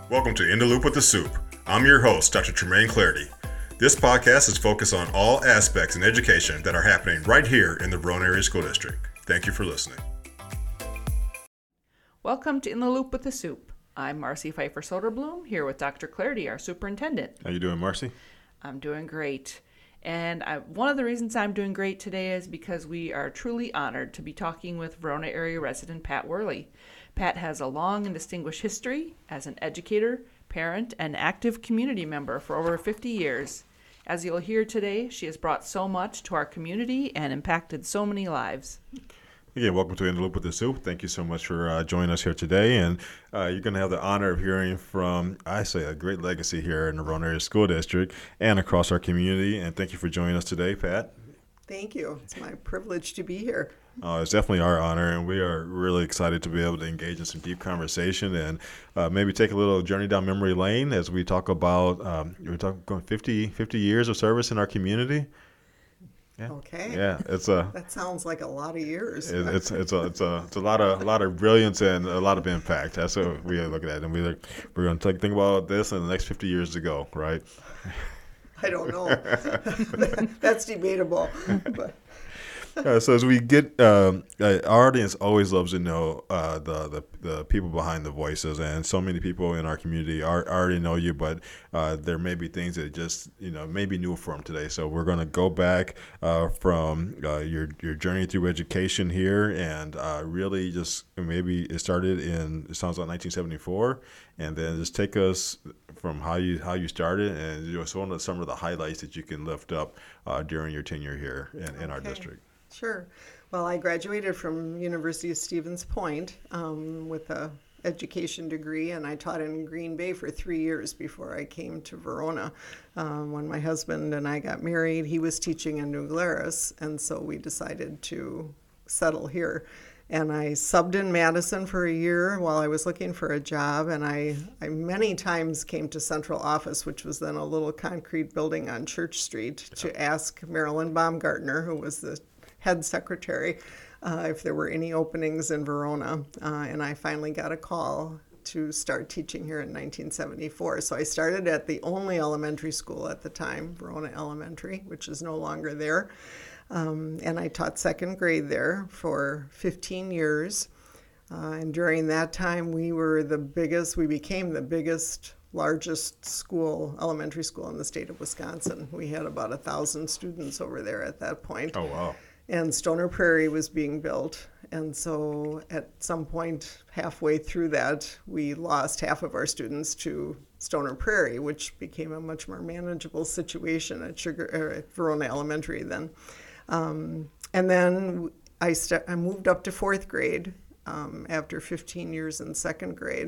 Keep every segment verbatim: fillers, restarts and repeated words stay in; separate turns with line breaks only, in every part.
Welcome to In the Loop with the Soup. I'm your host, Doctor Tremaine Clarity. This podcast is focused on all aspects in education that are happening right here in the Verona Area School District. Thank you for listening.
Welcome to In the Loop with the Soup. I'm Marcy Pfeiffer Soderblom, here with Doctor Clarity, our superintendent.
How you doing, Marcy?
I'm doing great. And I, one of the reasons I'm doing great today is because we are truly honored to be talking with Verona area resident Pat Worley. Pat has a long and distinguished history as an educator, parent, and active community member for over fifty years. As you'll hear today, she has brought so much to our community and impacted so many lives.
Again, welcome to In the Loop with the Soup. Thank you so much for uh, joining us here today. And uh, you're going to have the honor of hearing from, I say, a great legacy here in the Verona Area School District and across our community. And thank you for joining us today, Pat.
Thank you. It's my privilege to be here.
Uh, it's definitely our honor, and we are really excited to be able to engage in some deep conversation and uh, maybe take a little journey down memory lane as we talk about, um, we're talking fifty, fifty years of service in our community. Yeah.
Okay.
Yeah, it's a.
That sounds like a lot of years.
It, it's it's a it's a it's a lot of a lot of brilliance and a lot of impact. That's what we look at, and we look, we're going to think about this in the next fifty years to go, right?
I don't know. That's debatable. But.
Uh, so as we get, um, uh, our audience always loves to know uh, the, the the people behind the voices, and so many people in our community are, already know you, but uh, there may be things that just you know may be new for them today. So we're going to go back uh, from uh, your your journey through education here, and uh, really just maybe it started in it sounds like nineteen seventy-four, and then just take us from how you how you started, and you know, so one of some of the highlights that you can lift up uh, during your tenure here in, in our
Okay.
district.
Sure. Well, I graduated from University of Stevens Point um, with a education degree, and I taught in Green Bay for three years before I came to Verona. Um, when my husband and I got married, he was teaching in New Glarus, and so we decided to settle here. And I subbed in Madison for a year while I was looking for a job, and I, I many times came to central office, which was then a little concrete building on Church Street, to ask Marilyn Baumgartner, who was the head secretary, uh, if there were any openings in Verona. Uh, and I finally got a call to start teaching here in nineteen seventy-four. So I started at the only elementary school at the time, Verona Elementary, which is no longer there. Um, and I taught second grade there for fifteen years. Uh, and during that time, we were the biggest, we became the biggest, largest school, elementary school in the state of Wisconsin. We had about a thousand students over there at that point.
Oh, wow.
And Stoner Prairie was being built. And so at some point halfway through that, we lost half of our students to Stoner Prairie, which became a much more manageable situation at Sugar or at Verona Elementary then. Um, and then I, st- I moved up to fourth grade um, after fifteen years in second grade.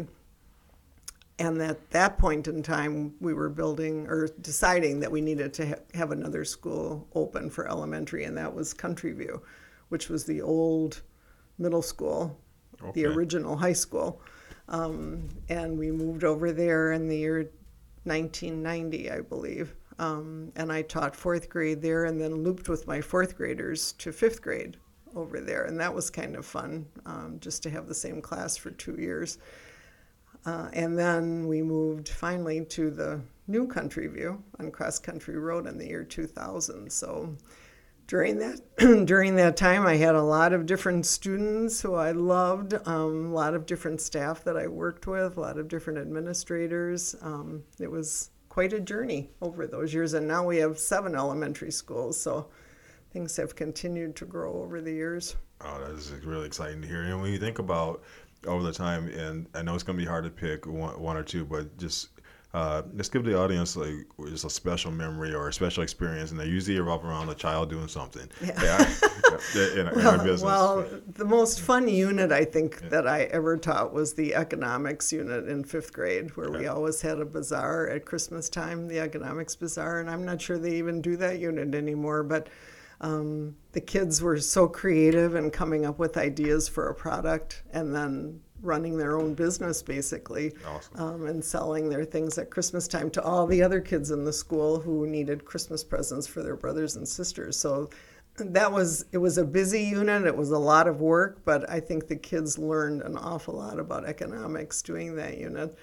And at that point in time, we were building or deciding that we needed to ha- have another school open for elementary, and that was Country View, which was the old middle school,
Okay.
the original high school. Um, and we moved over there in the year nineteen ninety, I believe. Um, and I taught fourth grade there and then looped with my fourth graders to fifth grade over there. And that was kind of fun, um, just to have the same class for two years. Uh, and then we moved finally to the new Country View on Cross Country Road in the year two thousand. So during that during that time, I had a lot of different students who I loved, um, a lot of different staff that I worked with, a lot of different administrators. Um, it was quite a journey over those years, and now we have seven elementary schools, so things have continued to grow over the years.
Oh, that is really exciting to hear. And when you think about over the time, and I know it's going to be hard to pick one, one or two, but just uh, let's give the audience like just a special memory or a special experience, and they usually revolve around a child doing something.
Yeah.
Yeah, in, in
well,
our business.
Well, the most fun unit I think yeah. that I ever taught was the economics unit in fifth grade, where okay. we always had a bazaar at Christmas time, the economics bazaar, and I'm not sure they even do that unit anymore, but Um, the kids were so creative in coming up with ideas for a product and then running their own business basically.
Awesome.
um, and selling their things at Christmas time to all the other kids in the school who needed Christmas presents for their brothers and sisters. So that was, it was a busy unit. It was a lot of work, but I think the kids learned an awful lot about economics doing that unit.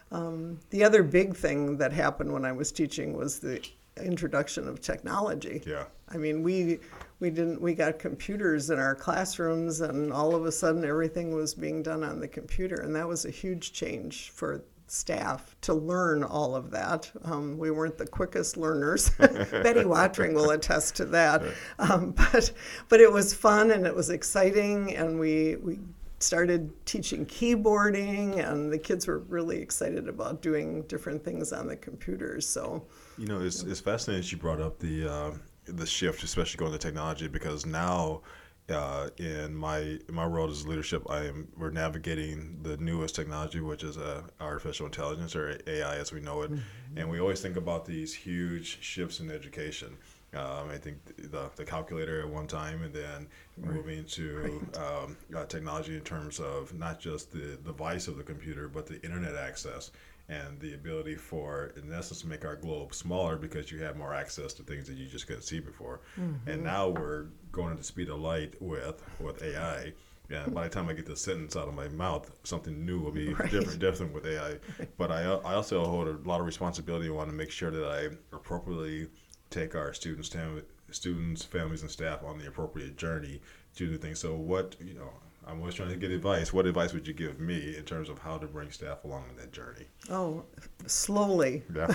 Um, the other big thing that happened when I was teaching was the introduction of technology.
Yeah.
I mean, we we didn't we got computers in our classrooms, and all of a sudden everything was being done on the computer, and that was a huge change for staff to learn all of that. Um, we weren't the quickest learners. Betty Watring will attest to that. Um, but but it was fun and it was exciting, and we we started teaching keyboarding, and the kids were really excited about doing different things on the computers. So,
you know, it's it's fascinating that you brought up the uh, the shift, especially going to technology, because now uh, in my in my role as leadership, I am we're navigating the newest technology, which is uh, artificial intelligence, or A I as we know it, mm-hmm. and we always think about these huge shifts in education. Um, I think the the calculator at one time, and then right. moving to right. um, uh, technology in terms of not just the device of the computer, but the internet access and the ability for, in essence, to make our globe smaller because you have more access to things that you just couldn't see before. Mm-hmm. And now we're going at the speed of light with with A I. Yeah, by the time I get the sentence out of my mouth, something new will be right. different, different with A I. Right. But I I also hold a lot of responsibility and want to make sure that I appropriately take our students, tam- students, families, and staff on the appropriate journey to do things. So what, you know, I'm always trying to get advice. What advice would you give me in terms of how to bring staff along in that journey?
Oh, slowly.
Yeah.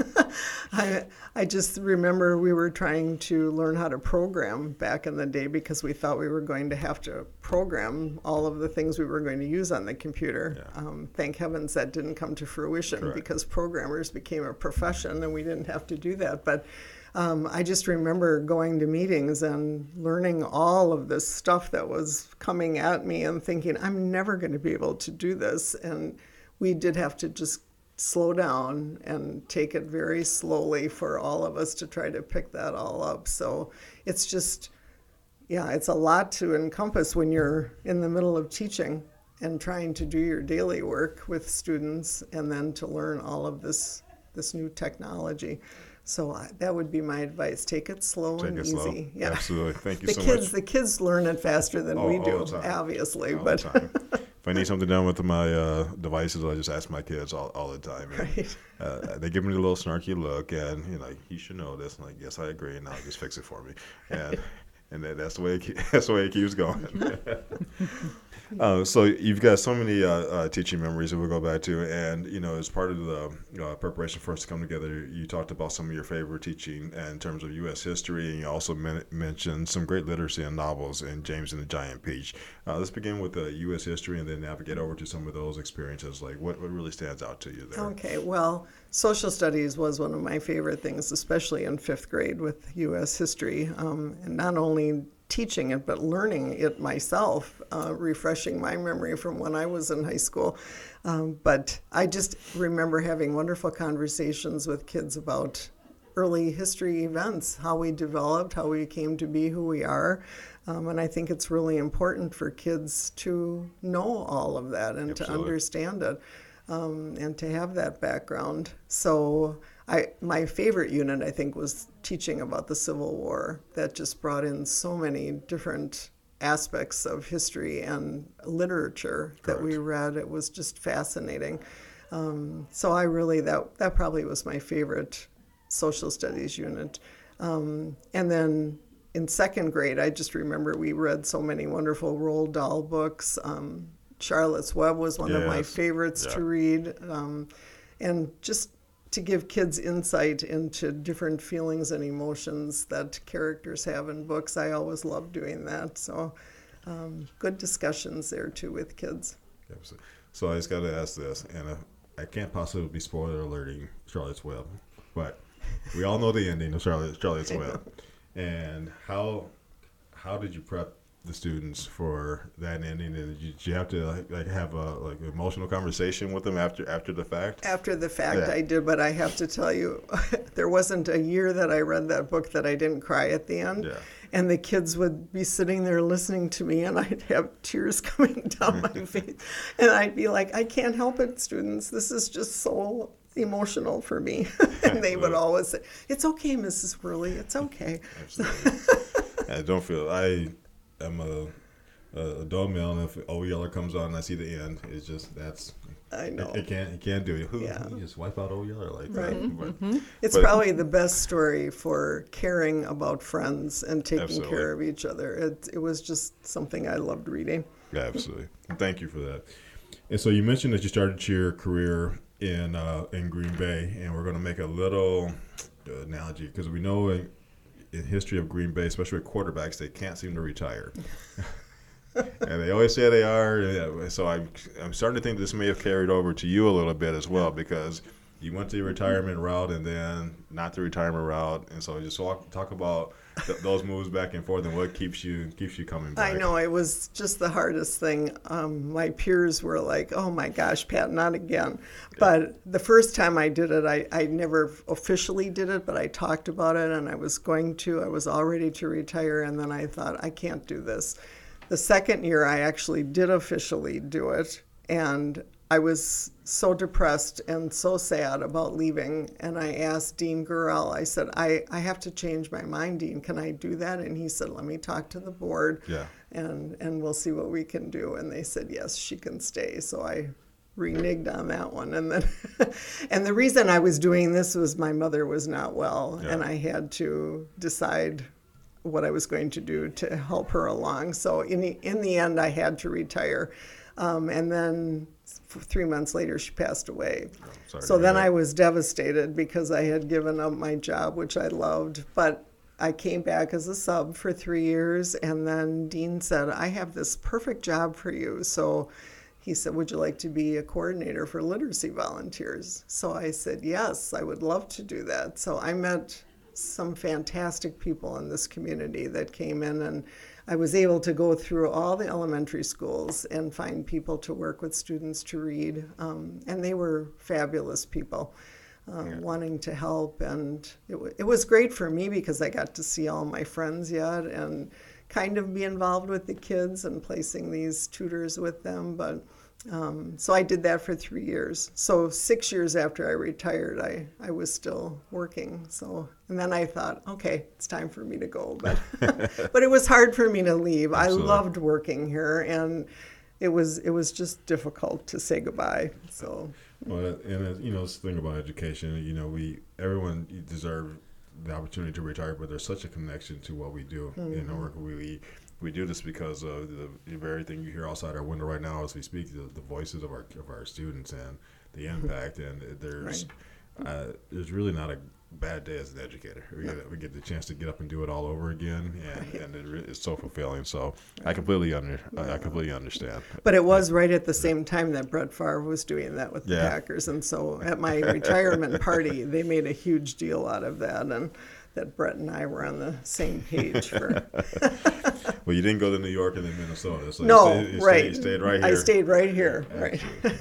I I just remember we were trying to learn how to program back in the day because we thought we were going to have to program all of the things we were going to use on the computer. Yeah. Um, thank heavens that didn't come to fruition. Correct. Because programmers became a profession and we didn't have to do that. But Um, I just remember going to meetings and learning all of this stuff that was coming at me and thinking, I'm never going to be able to do this. And we did have to just slow down and take it very slowly for all of us to try to pick that all up. So it's just, yeah, it's a lot to encompass when you're in the middle of teaching and trying to do your daily work with students and then to learn all of this, this new technology. So uh, that would be my advice. Take it slow
Take
and
it
easy.
Slow.
Yeah.
Absolutely. Thank you
the
so
kids,
much.
The kids learn it faster than
all,
we
all
do,
the time.
obviously.
All
but
the time. If I need something done with my uh, devices, I just ask my kids all, all the time. And,
right.
uh, they give me a little snarky look, and you know, like, you should know this. I'm like, yes, I agree, and now just fix it for me. And and that, that's the way it, that's the way it keeps going. Uh, so you've got so many uh, uh, teaching memories that we'll go back to, and you know, as part of the uh, preparation for us to come together, you talked about some of your favorite teaching in terms of U S history, and you also men- mentioned some great literacy and novels in James and the Giant Peach. Uh, let's begin with the U S history, and then navigate over to some of those experiences. Like, what, what really stands out to you there?
Okay, well, social studies was one of my favorite things, especially in fifth grade with U S history, um, and not only teaching it, but learning it myself, uh, refreshing my memory from when I was in high school. Um, but I just remember having wonderful conversations with kids about early history events, how we developed, how we came to be who we are. Um, and I think it's really important for kids to know all of that and
Absolutely.
to understand it. Um, and to have that background. So I, my favorite unit, I think, was teaching about the Civil War. That just brought in so many different aspects of history and literature that
Correct.
we read. It was just fascinating. Um, so I really, that, that probably was my favorite social studies unit. Um, and then in second grade, I just remember we read so many wonderful Roald Dahl books. Um, Charlotte's Web was one
yes.
of my favorites
yeah.
to read. Um, and just to give kids insight into different feelings and emotions that characters have in books. I always love doing that. So um, good discussions there, too, with kids.
Absolutely. So I just got to ask this, and uh, I can't possibly be spoiler alerting Charlotte's Web, but we all know the ending of Charlotte, Charlotte's Web. And how how did you prep the students for that ending, and did you, did you have to like, like have a like emotional conversation with them after after the fact?
After the fact,
yeah.
I did, but I have to tell you, there wasn't a year that I read that book that I didn't cry at the end.
Yeah.
And the kids would be sitting there listening to me, and I'd have tears coming down my face, and I'd be like, I can't help it, students. This is just so emotional for me. And they would always say, it's okay, Missus Worley, it's okay.
Absolutely. I don't feel I. I'm a, a adult male, and if O Yeller comes on and I see the end, it's just that's
I know.
It, it can't. It can't do it. Who,
Yeah.
who just wipe out old Yeller like
Right.
that? But,
Mm-hmm.
It's
but-
probably the best story for caring about friends and taking
Absolutely.
care of each other. It, it was just something I loved reading.
Yeah, absolutely. Thank you for that. And so you mentioned that you started your career in uh, in Green Bay, and we're going to make a little uh, analogy because we know in, in history of Green Bay, especially with quarterbacks, they can't seem to retire. And they always say they are. Yeah, so I'm, I'm starting to think this may have carried over to you a little bit as well, because you went the retirement route and then not the retirement route. And so just talk, talk about th- those moves back and forth and what keeps you keeps you coming back.
I know, it was just the hardest thing. Um, my peers were like, oh my gosh, Pat, not again. But the first time I did it, I, I never officially did it, but I talked about it and I was going to. I was all ready to retire, and then I thought, I can't do this. The second year, I actually did officially do it, and I was so depressed and so sad about leaving, and I asked Dean Gurrell, I said, I, I have to change my mind, Dean. Can I do that? And he said, let me talk to the board,
Yeah.
and, and we'll see what we can do. And they said, yes, she can stay. So I reneged on that one. And then, and the reason I was doing this was my mother was not well,
Yeah.
and I had to decide what I was going to do to help her along. So in the, in the end, I had to retire. Um, and then three months later, she passed away.
Oh, sorry to
So
hear
then
that.
I was devastated because I had given up my job, which I loved. But I came back as a sub for three years. And then Dean said, I have this perfect job for you. So he said, would you like to be a coordinator for literacy volunteers? So I said, yes, I would love to do that. So I met some fantastic people in this community that came in, and I was able to go through all the elementary schools and find people to work with students to read, um, and they were fabulous people, um,
Yeah.
wanting to help. And it, w- it was great for me because I got to see all my friends yet and kind of be involved with the kids and placing these tutors with them. But Um, so I did that for three years. So six years after I retired, I, I was still working. So, and then I thought, okay, it's time for me to go. But, but it was hard for me to leave.
Absolutely.
I loved working here, and it was it was just difficult to say goodbye. So,
Well, and uh, you know, this thing about education, you know, we everyone deserve the opportunity to retire, but there's such a connection to what we do.
Mm-hmm.
You know, work we we do this because of the, the very thing you hear outside our window right now as we speak, the, the voices of our of our students and the impact. And there's uh, there's really not a bad day as an educator. We get we get the chance to get up and do it all over again, and,
Right.
and it re- it's so fulfilling. So I completely under I, I completely understand.
but it was right at the same time that Brett Favre was doing that with the
Yeah.
Packers. And so at my retirement party, they made a huge deal out of that, and that Brett and I were on the same page for.
Well, you didn't go to New York and then Minnesota, so
No,
you stayed, you
right.
Stayed, you stayed right here.
I stayed right here, right.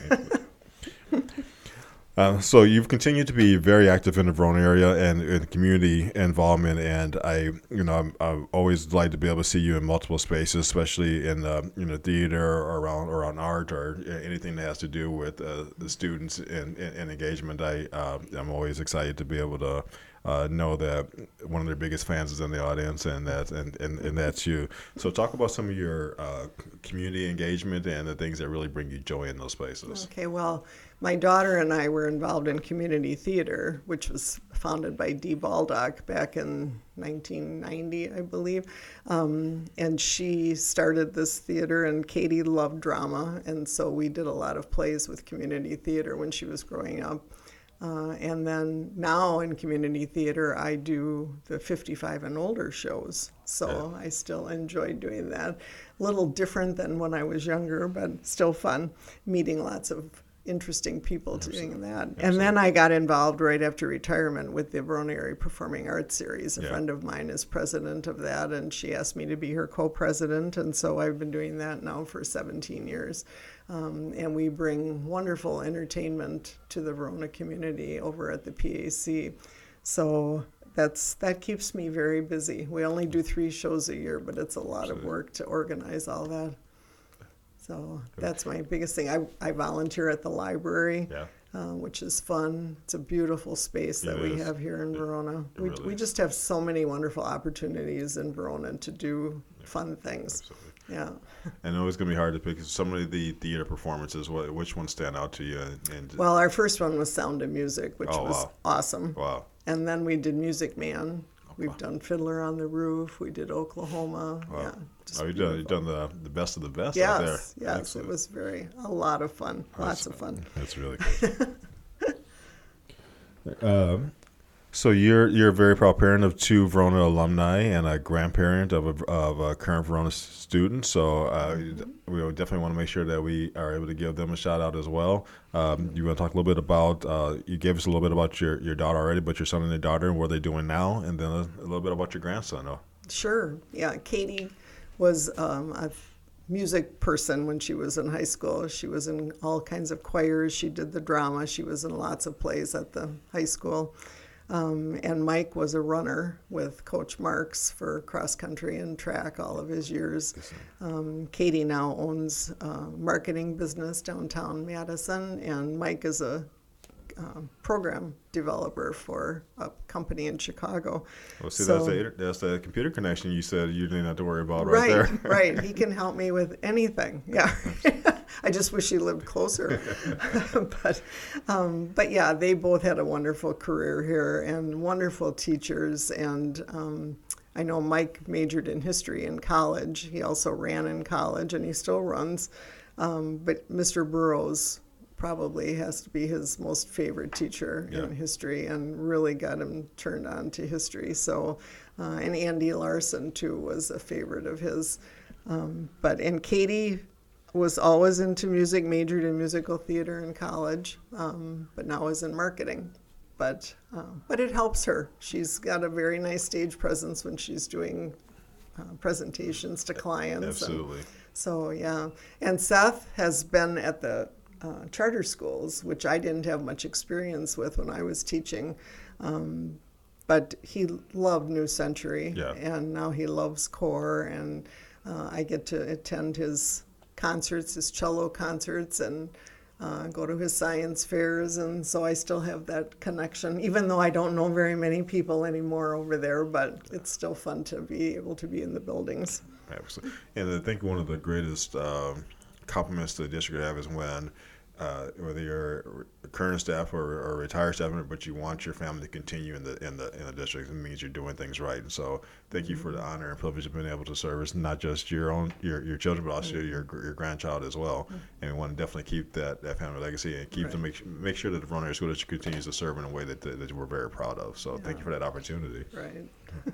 Absolutely. Uh, so you've continued to be very active in the Verona area and in community involvement, and I, you know, I'm, I've always like to be able to see you in multiple spaces, especially in uh, you know theater or around or on art or anything that has to do with uh, the students and, and, and engagement. I uh, I'm always excited to be able to uh, know that one of their biggest fans is in the audience, and that and, and, and that's you. So talk about some of your uh, community engagement and the things that really bring you joy in those places.
Okay, well, my daughter and I were involved in community theater, which was founded by Dee Baldock back in nineteen ninety, I believe. Um, and she started this theater, and Katie loved drama, and so we did a lot of plays with community theater when she was growing up. Uh, and then now in community theater, I do the fifty-five and older shows. So I still enjoy doing that. A little different than when I was younger, but still fun, meeting lots of interesting people doing that. And then I got involved right after retirement with the Verona Area Performing Arts Series. A
Yeah.
friend of mine is president of that, and she asked me to be her co-president, and so I've been doing that now for seventeen years. Um, and we bring wonderful entertainment to the Verona community over at the P A C. So that's that keeps me very busy. We only do three shows a year, but it's a lot of work to organize all that. So that's my biggest thing. I, I volunteer at the library,
Yeah.
uh, which is fun. It's a beautiful space that
It
we
is.
have here in
It-
Verona.
it
We,
really
we
is.
just have so many wonderful opportunities in Verona to do fun things.
Absolutely.
Yeah.
I know it's going to be hard to pick some of the theater performances. What, which ones stand out to you? And, and
Well, our first one was Sound of Music, which
Oh,
was
wow.
awesome.
Wow.
And then we did Music Man. We've
wow.
done Fiddler on the Roof. We did Oklahoma.
Wow.
Yeah. just
Oh, you've done, you've
beautiful.
done the, the best of the best out there.
Yes, yes.
Excellent.
It was very, a lot of fun. Lots of fun.
That's really good. um, so you're you're a very proud parent of two Verona alumni and a grandparent of a, of a current Verona student. So uh, we would definitely want to make sure that we are able to give them a shout out as well. Um, you want to talk a little bit about, uh, you gave us a little bit about your, your daughter already, but your son and your daughter and what they're doing now, and then a, a little bit about your grandson. Oh.
Sure. Yeah. Katie was um, a music person when she was in high school. She was in all kinds of choirs. She did the drama. She was in lots of plays at the high school. Um, and Mike was a runner with Coach Marks for cross country and track all of his years. Um, Katie now owns a marketing business downtown Madison, and Mike is a uh, program developer for a company in Chicago.
Well, see,
So-
that's, the, that's the computer connection you said you didn't have to worry about right,
Right,
there.
right. He can help me with anything. Yeah. I just wish he lived closer. but, um, but yeah, they both had a wonderful career here and wonderful teachers. And um, I know Mike majored in history in college. He also ran in college, and he still runs. Um, but Mister Burroughs probably has to be his most favorite teacher
Yeah.
in history, and really got him turned on to history. So, uh, and Andy Larson too was a favorite of his. Um, but and Katie was always into music, majored in musical theater in college, um, but now is in marketing. But uh, but it helps her. She's got a very nice stage presence when she's doing uh, presentations to clients.
Absolutely.
And so yeah, and Seth has been at the uh, charter schools, which I didn't have much experience with when I was teaching. Um, but he loved New Century,
Yeah.
and now he loves core, and uh, I get to attend his concerts, his cello concerts, and uh, go to his science fairs, and so I still have that connection, even though I don't know very many people anymore over there, but it's still fun to be able to be in the buildings.
Absolutely. And I think one of the greatest um, compliments to the district have is when, uh, whether you're current staff or, or retired staff member, but you want your family to continue in the in the in the district, it means you're doing things right. And so, thank you for the honor and privilege of being able to service not just your own your, your children, but also your your grandchild as well. And we want to definitely keep that, that family legacy and keep
Right.
to make make sure that the Verona Area School District continues to serve in a way that that, that we're very proud of. So, thank you for that opportunity.
Right.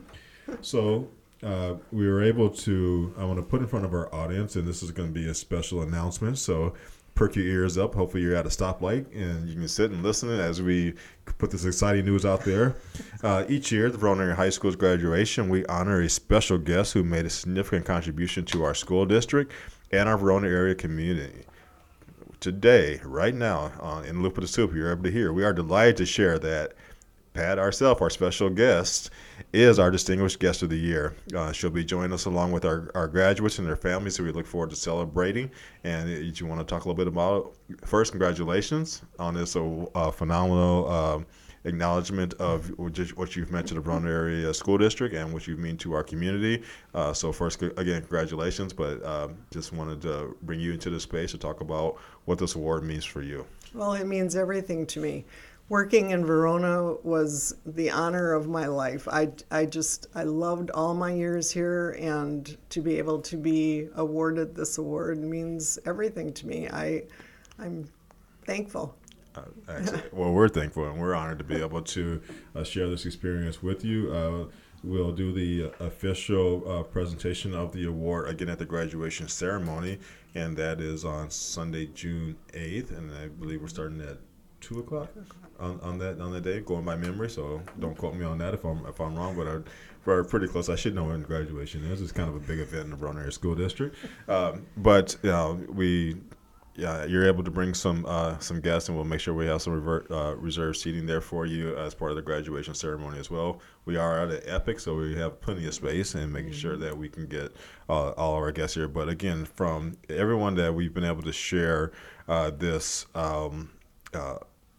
So uh, we were able to, I want to put in front of our audience, and this is going to be a special announcement. So perk your ears up. Hopefully you're at a stoplight and you can sit and listen as we put this exciting news out there. Uh, each year, the Verona Area High School's graduation, we honor a special guest who made a significant contribution to our school district and our Verona area community. Today, right now, uh, in Loop of the Soup, you're able to hear, we are delighted to share that Pat ourselves, our special guest, is our distinguished guest of the year. Uh, she'll be joining us along with our, our graduates and their families, so we look forward to celebrating. And if you want to talk a little bit about it, first, congratulations on this uh, phenomenal uh, acknowledgement of what you've meant to the Verona Area School District and what you mean to our community. Uh, so first, again, congratulations, but uh, just wanted to bring you into this space to talk about what this award means for you.
Well, it means everything to me. Working in Verona was the honor of my life. I, I just, I loved all my years here, and to be able to be awarded this award means everything to me. I, I'm thankful.
Uh, excellent. Well, we're thankful and we're honored to be able to uh, share this experience with you. Uh, we'll do the official uh, presentation of the award again at the graduation ceremony, and that is on Sunday, June eighth, and I believe we're starting at two o'clock on, on that on that day, going by memory. So don't quote me on that if I'm if I'm wrong, but I, we're pretty close. I should know when graduation is. It's kind of a big event in the Verona Area School District, um, but you know, we. Yeah, you're able to bring some uh, some guests, and we'll make sure we have some revert, uh, reserved seating there for you as part of the graduation ceremony as well. We are at an Epic, so we have plenty of space and making sure that we can get uh, all of our guests here. But again, from everyone that we've been able to share uh, this um, uh,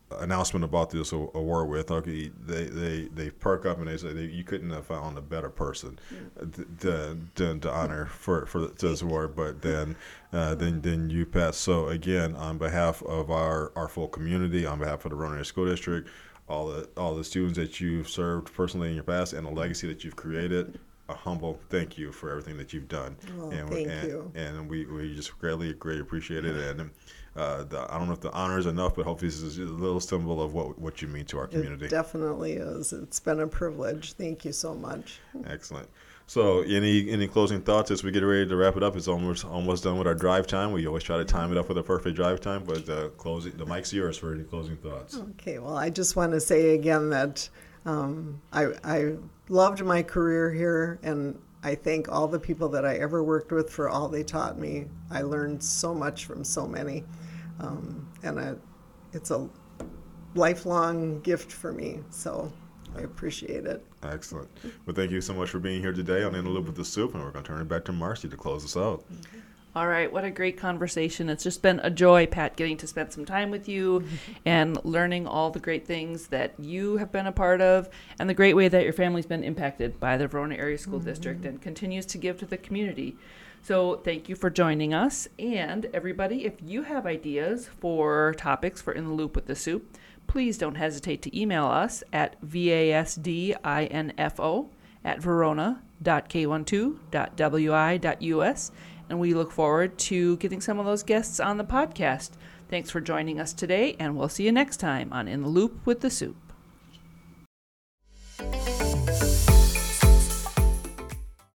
announcement about this a- award with, okay, they, they, they perk up and they say they, you couldn't have found a better person th- than, than to honor for, for this award, but then uh, then then you, Pat. So again, on behalf of our, our full community, on behalf of the Verona Area School District, all the all the students that you've served personally in your past, and the legacy that you've created, a humble thank you for everything that you've done.
Well,
and
thank
and,
you.
And we, we just greatly, greatly appreciate it. And uh, the, I don't know if the honor is enough, but hopefully this is a little symbol of what what you mean to our community.
It definitely is. It's been a privilege. Thank you so much.
Excellent. So, any any closing thoughts as we get ready to wrap it up? It's almost almost done with our drive time. We always try to time it up with a perfect drive time, but uh, closing the mic's yours for any closing thoughts.
Okay, well, I just want to say again that um, I, I loved my career here, and I thank all the people that I ever worked with for all they taught me. I learned so much from so many, um, and I, it's a lifelong gift for me, so I appreciate it.
Excellent. Well, thank you so much for being here today on In the Loop with the Soup, and we're going to turn it back to Marcy to close us out.
All right, what a great conversation. It's just been a joy, Pat, getting to spend some time with you and learning all the great things that you have been a part of and the great way that your family's been impacted by the Verona Area School mm-hmm. District and continues to give to the community. So thank you for joining us. And everybody, if you have ideas for topics for In the Loop with the Soup, please don't hesitate to email us at vasdinfo at verona dot k twelve dot w i dot u s. And we look forward to getting some of those guests on the podcast. Thanks for joining us today, and we'll see you next time on In the Loop with the Soup.